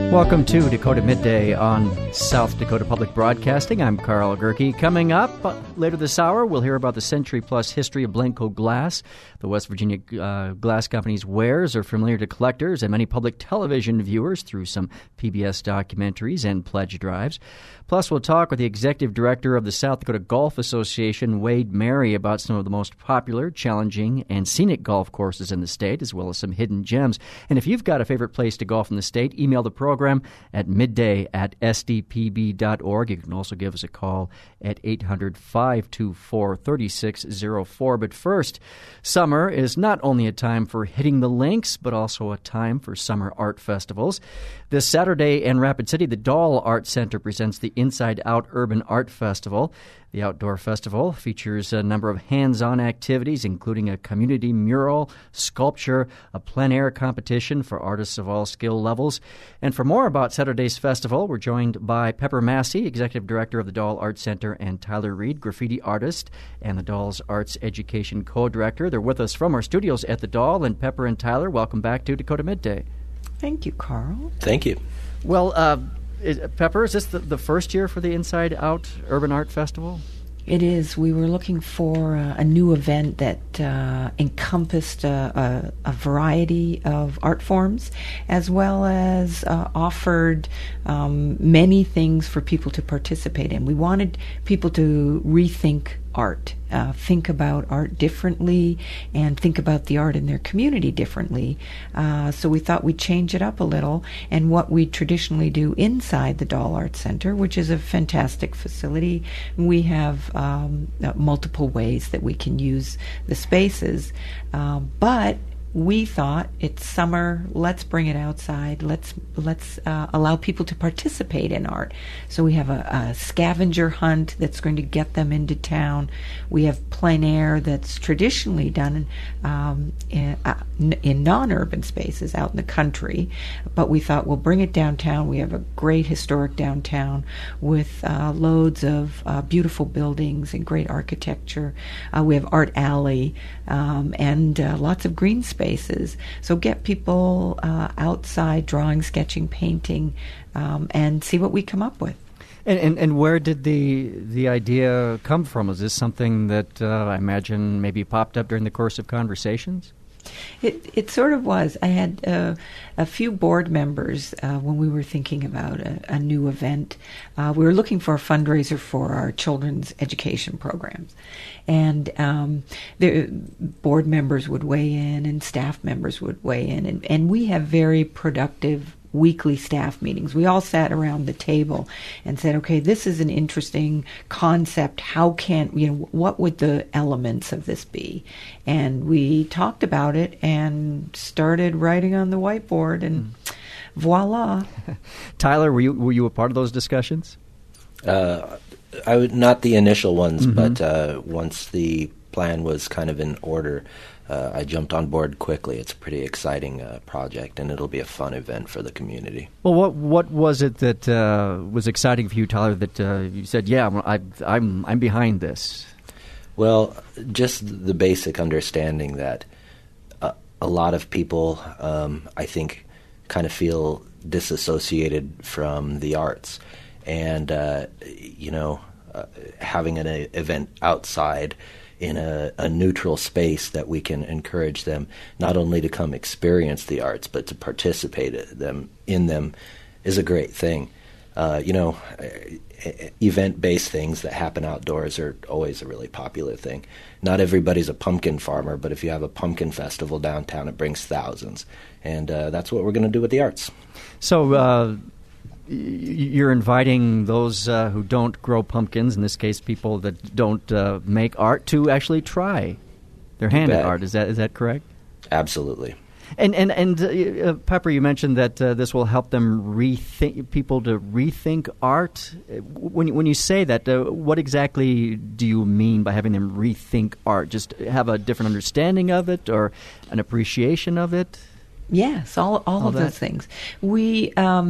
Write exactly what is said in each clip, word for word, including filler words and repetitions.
Welcome to Dakota Midday on South Dakota Public Broadcasting. I'm Carl Gerke. Coming up uh, later this hour, we'll hear about the century-plus history of Blencoe Glass. The West Virginia uh, Glass Company's wares are familiar to collectors and many public television viewers through some P B S documentaries and pledge drives. Plus, we'll talk with the executive director of the South Dakota Golf Association, Wade Mary, about some of the most popular, challenging, and scenic golf courses in the state, as well as some hidden gems. And if you've got a favorite place to golf in the state, email the program at midday at s d p b dot org. You can also give us a call at eight hundred, five two four, three six zero four. But first, summer is not only a time for hitting the links, but also a time for summer art festivals. This Saturday in Rapid City, the Dahl Art Center presents the Inside Out Urban Art Festival. The outdoor festival features a number of hands-on activities, including a community mural, sculpture, a plein air competition for artists of all skill levels. And for more about Saturday's festival, we're joined by Pepper Massey, Executive Director of the Dahl Art Center, and Tyler Reed, graffiti artist and the Dahl's Arts Education Co-Director. They're with us from our studios at the Dahl. And Pepper and Tyler, welcome back to Dakota Midday. Thank you, Carl. Thank you. Well, uh, is, Pepper, is this the, the first year for the Inside Out Urban Art Festival? It is. We were looking for uh, a new event that uh, encompassed uh, a, a variety of art forms, as well as uh, offered um, many things for people to participate in. We wanted people to rethink art, uh, think about art differently, and think about the art in their community differently. Uh, so we thought we'd change it up a little, and what we traditionally do inside the Dahl Art Center, which is a fantastic facility. We have um, uh, multiple ways that we can use the spaces, uh, but we thought it's summer. Let's bring it outside. Let's let's uh, allow people to participate in art. So we have a, a scavenger hunt that's going to get them into town. We have plein air that's traditionally done um, in, uh, in non-urban spaces out in the country, but we thought we'll bring it downtown. We have a great historic downtown with uh, loads of uh, beautiful buildings and great architecture. Uh, we have Art Alley um, and uh, lots of green space. Spaces. So get people uh, outside drawing, sketching, painting, um, and see what we come up with. And, and and where did the the idea come from? Is this something that uh, I imagine maybe popped up during the course of conversations? It it sort of was. I had uh, a few board members uh, when we were thinking about a, a new event. Uh, we were looking for a fundraiser for our children's education programs. And um, the board members would weigh in and staff members would weigh in. And, and we have very productive weekly staff meetings. We all sat around the table and said, okay, this is an interesting concept. How can, you know, what would the elements of this be? And we talked about it and started writing on the whiteboard, and mm. voila. Tyler, were you were you a part of those discussions? Uh, I would, not the initial ones, mm-hmm. but uh, once the plan was kind of in order, Uh, I jumped on board quickly. It's a pretty exciting uh, project, and it'll be a fun event for the community. Well, what what was it that uh, was exciting for you, Tyler, that uh, you said, yeah, I, I'm I'm behind this? Well, just the basic understanding that uh, a lot of people, um, I think, kind of feel disassociated from the arts. And, uh, you know, uh, having an a, event outside in a, a neutral space that we can encourage them not only to come experience the arts, but to participate them in them is a great thing. Uh, you know, event-based things that happen outdoors are always a really popular thing. Not everybody's a pumpkin farmer, but if you have a pumpkin festival downtown, it brings thousands. And uh, that's what we're going to do with the arts. So uh, you're inviting those uh, who don't grow pumpkins, in this case people that don't uh, make art, to actually try their hand at art. Is that is that correct? Absolutely. And and and uh, Pepper, you mentioned that uh, this will help them rethink people to rethink art. When when you say that, uh, what exactly do you mean by having them rethink art? Just have a different understanding of it, or an appreciation of it? Yes, all all, all of that. Those things. We um,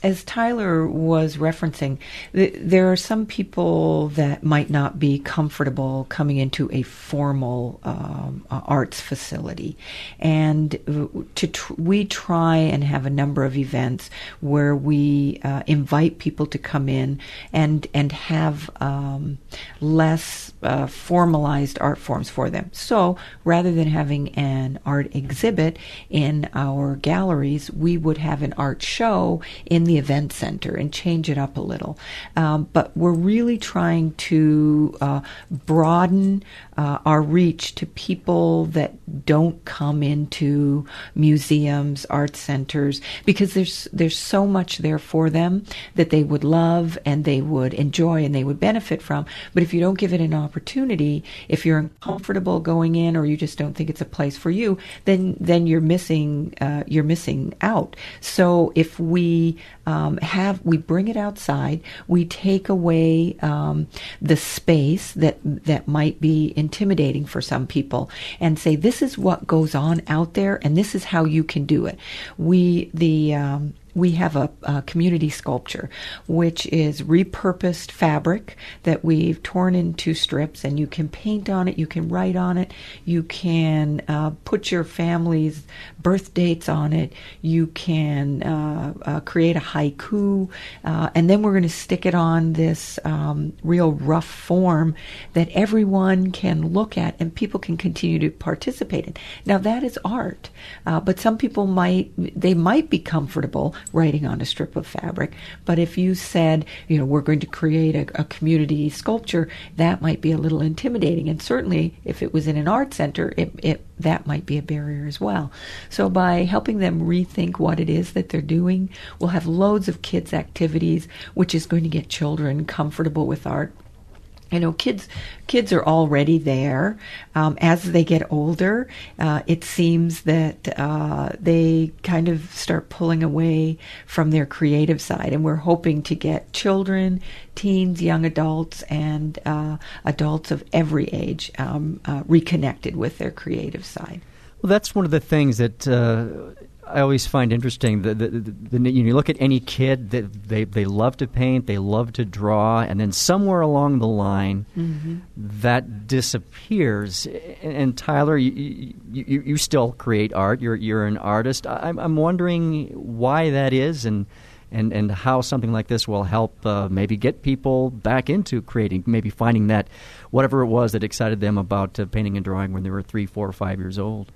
as Tyler was referencing, th- there are some people that might not be comfortable coming into a formal um, uh, arts facility, and uh, to tr- we try and have a number of events where we uh, invite people to come in and and have um, less uh, formalized art forms for them. So rather than having an art exhibit in our galleries, we would have an art show in the event center and change it up a little. Um, but we're really trying to uh, broaden uh, our reach to people that don't come into museums, art centers, because there's there's so much there for them that they would love and they would enjoy and they would benefit from. But if you don't give it an opportunity, if you're uncomfortable going in or you just don't think it's a place for you, then then you're missing uh, you're missing out. So if we um, have we bring it outside, we take away um, the space that that might be intimidating for some people, and say this is what goes on out there, and this is how you can do it. We the um, we have a, a community sculpture, which is repurposed fabric that we've torn into strips, and you can paint on it, you can write on it, you can uh, put your family's birth dates on it, you can uh, uh, create a haiku, uh, and then we're going to stick it on this um, real rough form that everyone can look at and people can continue to participate in. Now that is art, uh, but some people might, they might be comfortable writing on a strip of fabric. But if you said, you know, we're going to create a, a community sculpture, that might be a little intimidating. And certainly if it was in an art center, it, it that might be a barrier as well. So by helping them rethink what it is that they're doing, we'll have loads of kids' activities, which is going to get children comfortable with art. You know, kids kids are already there. Um, as they get older, uh, it seems that uh, they kind of start pulling away from their creative side. And we're hoping to get children, teens, young adults, and uh, adults of every age um, uh, reconnected with their creative side. Well, that's one of the things that uh, I always find interesting. The, the, the, the, you look at any kid, that they, they love to paint, they love to draw, and then somewhere along the line, mm-hmm. that disappears. And, and Tyler, you, you, you still create art. You're you're an artist. I'm, I'm wondering why that is, and and, and how something like this will help uh, maybe get people back into creating, maybe finding that whatever it was that excited them about uh, painting and drawing when they were three, four, or five years old.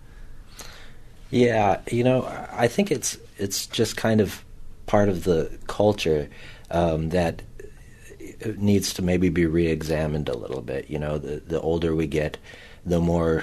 Yeah, you know, I think it's it's just kind of part of the culture um, that needs to maybe be re-examined a little bit. You know, the, the older we get, the more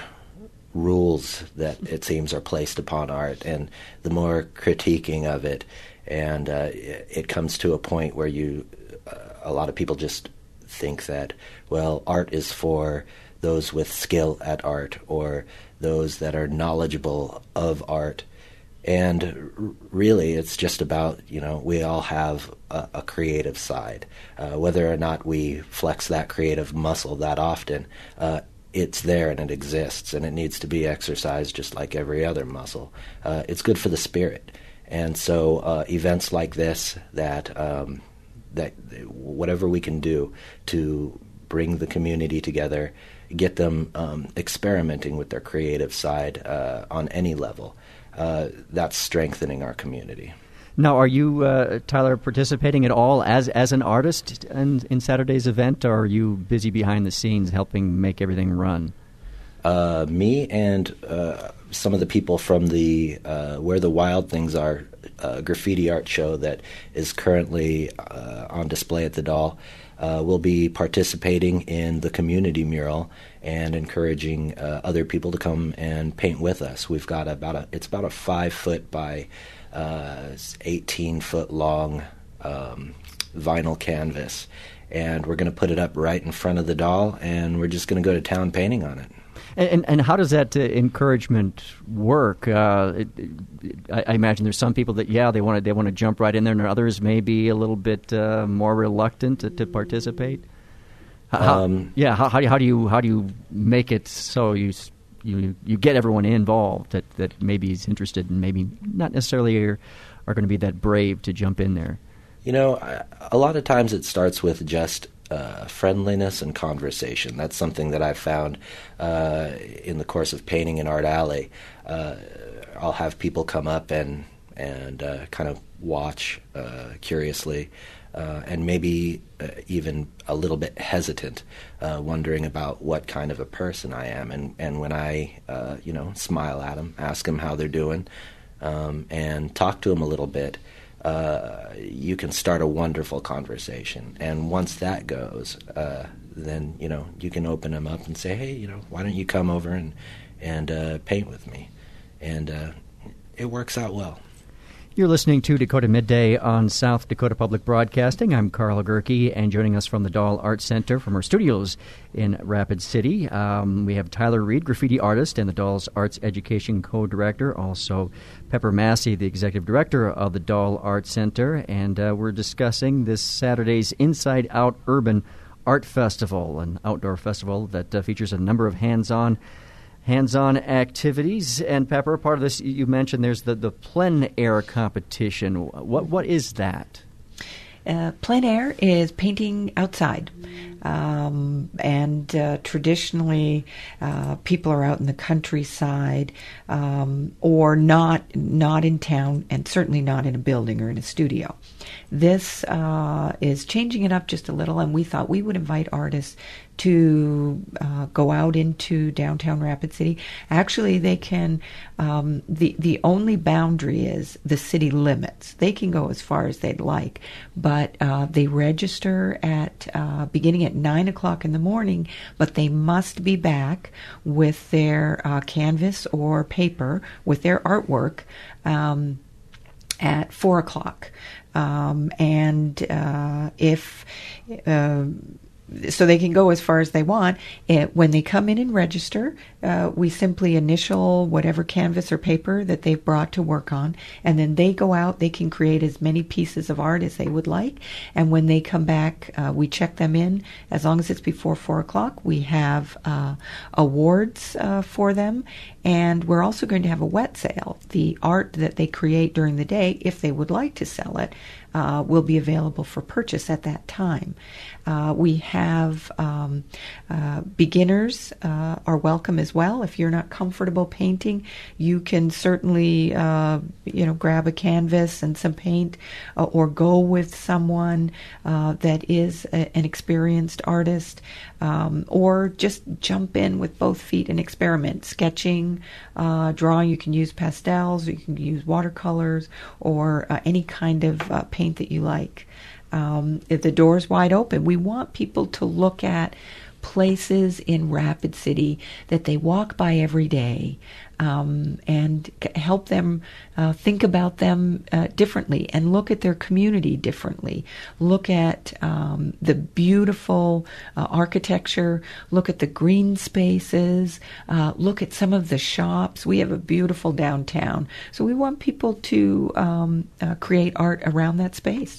rules that it seems are placed upon art, and the more critiquing of it. And uh, it, it comes to a point where you, uh, a lot of people just think that, well, art is for those with skill at art, or those that are knowledgeable of art. And r- really, it's just about, you know, we all have a, a creative side. Uh, whether or not we flex that creative muscle that often, uh, it's there and it exists, and it needs to be exercised just like every other muscle. Uh, it's good for the spirit. And so uh, events like this, that um, that whatever we can do to bring the community together, get them um, experimenting with their creative side uh, on any level, uh, that's strengthening our community. Now, are you, uh, Tyler, participating at all as as an artist in, in Saturday's event, or are you busy behind the scenes helping make everything run? Uh, me and uh, some of the people from the uh, Where the Wild Things Are uh, graffiti art show that is currently uh, on display at the Doll, Uh, we'll be participating in the community mural and encouraging uh, other people to come and paint with us. We've got about a it's about a five foot by uh, eighteen foot long um, vinyl canvas, and we're going to put it up right in front of the Doll, and we're just going to go to town painting on it. And, and how does that uh, encouragement work? Uh, it, it, I, I imagine there's some people that, yeah, they want to they want to jump right in there, and others may be a little bit uh, more reluctant to, to participate. How, um, yeah, how, how do you how do you how do you make it so you you you get everyone involved that, that maybe is interested and maybe not necessarily are, are going to be that brave to jump in there? You know, I, a lot of times it starts with just uh, friendliness and conversation. That's something that I've found uh, in the course of painting in Art Alley. Uh, I'll have people come up and and uh, kind of watch uh, curiously, uh, and maybe uh, even a little bit hesitant, uh, wondering about what kind of a person I am. And, and when I, uh, you know, smile at them, ask them how they're doing, um, and talk to them a little bit, uh, you can start a wonderful conversation. And once that goes, uh, then, you know, you can open them up and say, hey, you know, why don't you come over and, and uh, paint with me? And uh, it works out well. You're listening to Dakota Midday on South Dakota Public Broadcasting. I'm Carl Gerke, and joining us from the Dahl Art Center from our studios in Rapid City, um, we have Tyler Reed, graffiti artist and the Dahl's Arts Education Co-Director, also Pepper Massey, the Executive Director of the Dahl Art Center, and uh, we're discussing this Saturday's Inside Out Urban Art Festival, an outdoor festival that uh, features a number of hands-on Hands-on activities. And Pepper, part of this you mentioned there's the, the plein air competition. What what is that? Uh, plein air is painting outside. Um, and uh, traditionally, uh, people are out in the countryside, um, or not not in town, and certainly not in a building or in a studio. This uh, is changing it up just a little, and we thought we would invite artists to uh, go out into downtown Rapid City. Actually, they can, um, the, the only boundary is the city limits. They can go as far as they'd like, but uh, they register at uh, beginning at nine o'clock in the morning, but they must be back with their uh, canvas or paper, with their artwork, um, at four o'clock. Um, and uh, if... Uh, So they can go as far as they want. It, when they come in and register, uh, we simply initial whatever canvas or paper that they've brought to work on, and then they go out. They can create as many pieces of art as they would like. And when they come back, uh, we check them in. As long as it's before four o'clock, we have uh, awards uh, for them. And we're also going to have a wet sale. The art that they create during the day, if they would like to sell it, uh, will be available for purchase at that time. Uh, we have um, uh, beginners uh, are welcome as well. If you're not comfortable painting, you can certainly uh, you know grab a canvas and some paint, uh, or go with someone uh, that is a, an experienced artist, um, or just jump in with both feet and experiment. Sketching, uh, drawing, you can use pastels, you can use watercolors, or uh, any kind of uh, paint that you like. Um, if the door's wide open, we want people to look at places in Rapid City that they walk by every day, um, and help them uh, think about them uh, differently and look at their community differently. Look at um, the beautiful uh, architecture, look at the green spaces, uh, look at some of the shops. We have a beautiful downtown. So we want people to um, uh, create art around that space.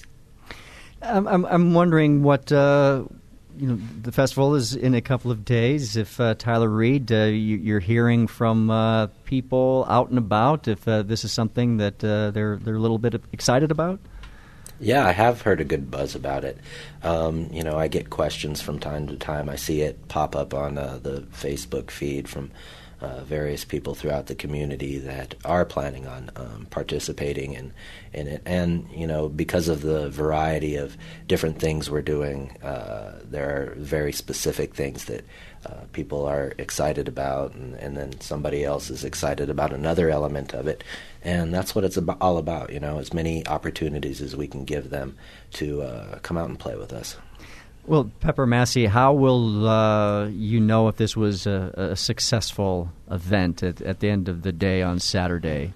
I'm I'm, I'm wondering what uh, you know. The festival is in a couple of days. If uh, Tyler Reed, uh, you, you're hearing from uh, people out and about, if uh, this is something that uh, they're they're a little bit excited about. Yeah, I have heard a good buzz about it. Um, you know, I get questions from time to time. I see it pop up on uh, the Facebook feed from Uh, various people throughout the community that are planning on um, participating in, in it. And, you know, because of the variety of different things we're doing, uh, there are very specific things that uh, people are excited about, and, and then somebody else is excited about another element of it. And that's what it's about, all about, you know, as many opportunities as we can give them to uh, come out and play with us. Well, Pepper Massey, how will uh, you know if this was a, a successful event at, at the end of the day on Saturday?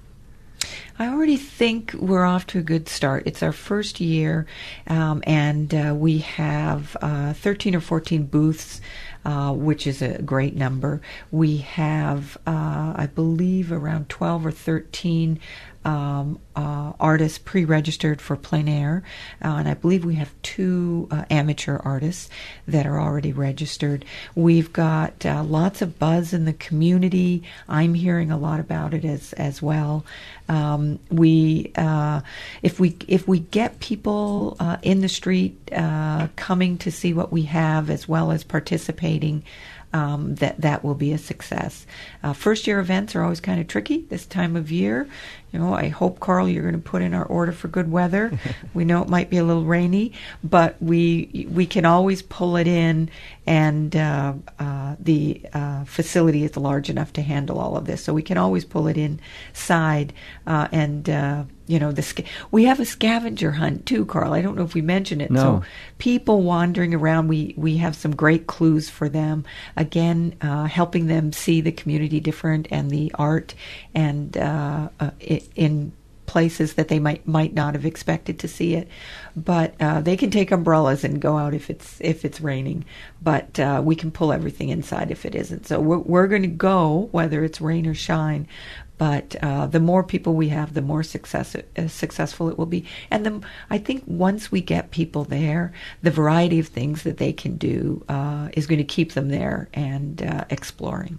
I already think we're off to a good start. It's our first year, um, and uh, we have uh, thirteen or fourteen booths, uh, which is a great number. We have, uh, I believe, around twelve or thirteen um, uh, artists pre-registered for plein air, uh, and I believe we have two uh, amateur artists that are already registered. We've got uh, lots of buzz in the community. I'm hearing a lot about it as as well. Um, we, uh, if we if we get people uh, in the street uh, coming to see what we have, as well as participating, um, that that will be a success. Uh, first year events are always kind of tricky this time of year. You know, I hope, Carl, you're going to put in our order for good weather. We know it might be a little rainy, but we we can always pull it in, and uh, uh, the uh, facility is large enough to handle all of this, so we can always pull it inside. Uh, and uh, you know, the sca- we have a scavenger hunt too, Carl. I don't know if we mentioned it. No. So people wandering around, we we have some great clues for them. Again, uh, helping them see the community different and the art, and uh, uh, it, in places that they might might not have expected to see it. But uh, they can take umbrellas and go out if it's if it's raining. But uh, we can pull everything inside if it isn't. So we're, we're going to go whether it's rain or shine. But uh, the more people we have, the more success uh, successful it will be. And the, I think once we get people there, the variety of things that they can do uh, is going to keep them there and uh, exploring.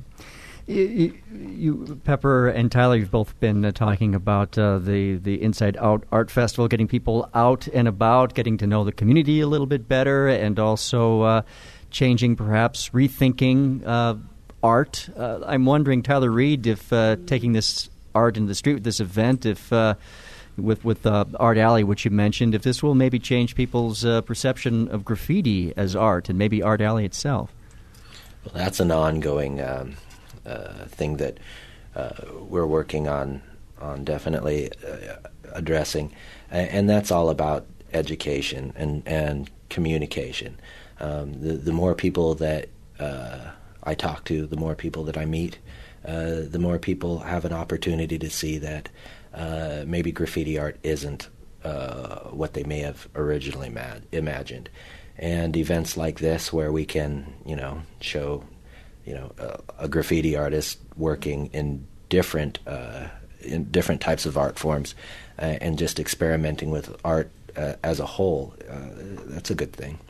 You, you, Pepper and Tyler, you've both been uh, talking about uh, the, the Inside Out Art Festival, getting people out and about, getting to know the community a little bit better, and also uh, changing, perhaps rethinking uh, art. Uh, I'm wondering, Tyler Reed, if uh, taking this art into the street with this event, if uh, with with uh, Art Alley, which you mentioned, if this will maybe change people's uh, perception of graffiti as art, and maybe Art Alley itself. Well, that's an ongoing Um Uh, thing that uh, we're working on, on definitely uh, addressing, and, and that's all about education and, and communication. Um, the, the more people that uh, I talk to, the more people that I meet, uh, the more people have an opportunity to see that uh, maybe graffiti art isn't uh, what they may have originally mad- imagined. And events like this where we can, you know, show you know, a, a graffiti artist working in different uh, in different types of art forms uh, and just experimenting with art uh, as a whole, uh, that's a good thing.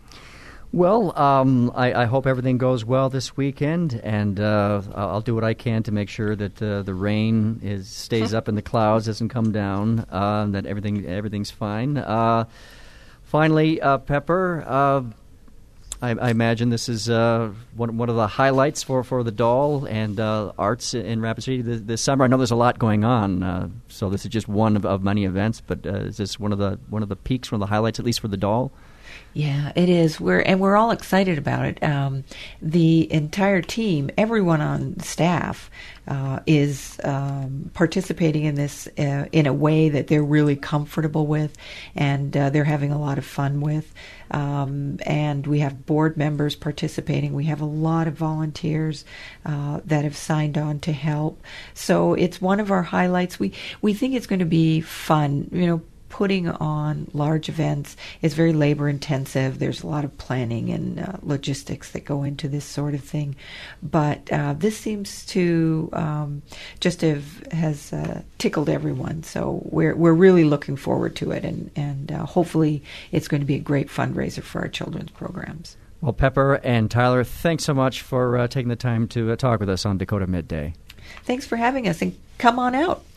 Well, um, I, I hope everything goes well this weekend, and uh, I'll do what I can to make sure that uh, the rain is stays up in the clouds, doesn't come down, uh, that everything everything's fine. Uh, finally, uh, Pepper, uh, I, I imagine this is uh, one one of the highlights for, for the doll and uh, arts in Rapid City this, this summer. I know there's a lot going on, uh, so this is just one of, of many events. But uh, is this one of the one of the peaks, one of the highlights, at least for the doll? Yeah, it is. We're and we're all excited about it. Um, the entire team, everyone on staff, uh, is um, participating in this uh, in a way that they're really comfortable with, and uh, they're having a lot of fun with. Um, and we have board members participating. We have a lot of volunteers uh, that have signed on to help. So it's one of our highlights. We we think it's going to be fun. You know, putting on large events is very labor intensive. There's a lot of planning and uh, logistics that go into this sort of thing. But uh, this seems to um, just have has uh, tickled everyone. So we're we're really looking forward to it, and and uh, hopefully it's going to be a great fundraiser for our children's programs. Well, Pepper and Tyler, thanks so much for uh, taking the time to uh, talk with us on Dakota Midday. Thanks for having us, and come on out.